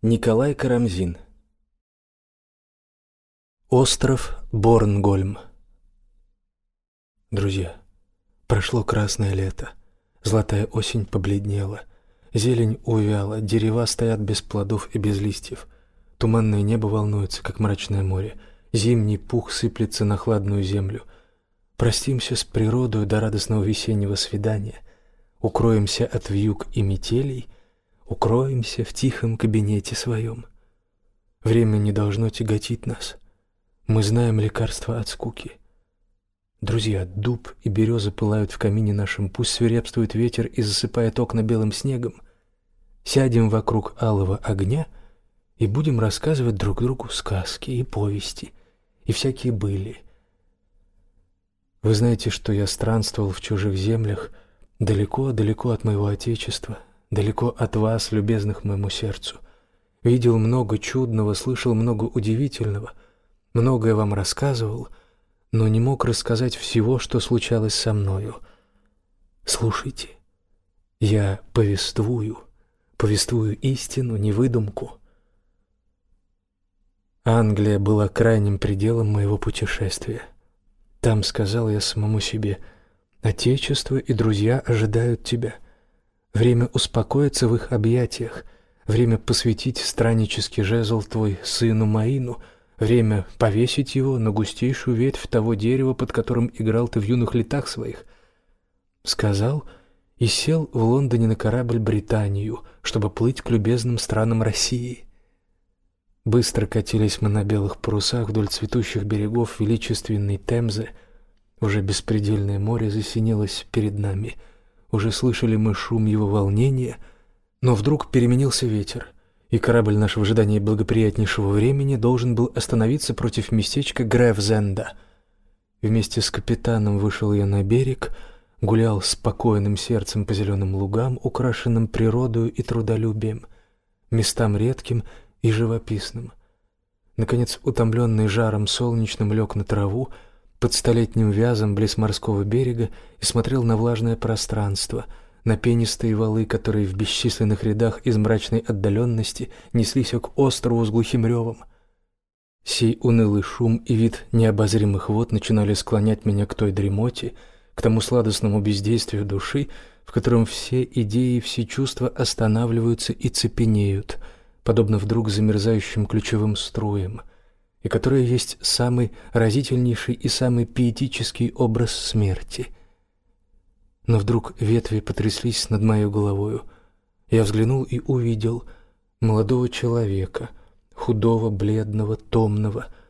Николай Карамзин. Остров Борнгольм. Друзья, прошло красное лето, золотая осень побледнела, зелень увяла, дерева стоят без плодов и без листьев, туманное небо волнуется, как мрачное море, зимний пух сыплется на хладную землю. Простимся с природой до радостного весеннего свидания, укроемся от вьюг и метелей, укроемся в тихом кабинете своем. Время не должно тяготить нас. Мы знаем лекарство от скуки. Друзья, дуб и береза пылают в камине нашем, пусть свирепствует ветер и засыпает окна белым снегом. Сядем вокруг алого огня и будем рассказывать друг другу сказки и повести, и всякие были. Вы знаете, что я странствовал в чужих землях, далеко-далеко от моего отечества, далеко от вас, любезных моему сердцу. Видел много чудного, слышал много удивительного, многое вам рассказывал, но не мог рассказать всего, что случалось со мною. Слушайте, я повествую истину, не выдумку. Англия была крайним пределом моего путешествия. Там сказал я самому себе: отечество и друзья ожидают тебя. Время успокоиться в их объятиях, время посвятить страннический жезл твой сыну Маину, время повесить его на густейшую ветвь того дерева, под которым играл ты в юных летах своих. Сказал и сел в Лондоне на корабль Британию, чтобы плыть к любезным странам России. Быстро катились мы на белых парусах вдоль цветущих берегов величественной Темзы. Уже беспредельное море засинелось перед нами. Уже слышали мы шум его волнения, но вдруг переменился ветер, и корабль наш в ожидании благоприятнейшего времени должен был остановиться против местечка Грефзенда. Вместе с капитаном вышел я на берег, гулял спокойным сердцем по зеленым лугам, украшенным природою и трудолюбием, местам редким и живописным. Наконец, утомленный жаром солнечным, лег на траву под столетним вязом близ морского берега и смотрел на влажное пространство, на пенистые валы, которые в бесчисленных рядах из мрачной отдаленности неслись к острову с глухим ревом. Сей унылый шум и вид необозримых вод начинали склонять меня к той дремоте, к тому сладостному бездействию души, в котором все идеи и все чувства останавливаются и цепенеют, подобно вдруг замерзающим ключевым струям, и которая есть самый разительнейший и самый пиетический образ смерти. Но вдруг ветви потряслись над моей головою. Я взглянул и увидел молодого человека, худого, бледного, томного,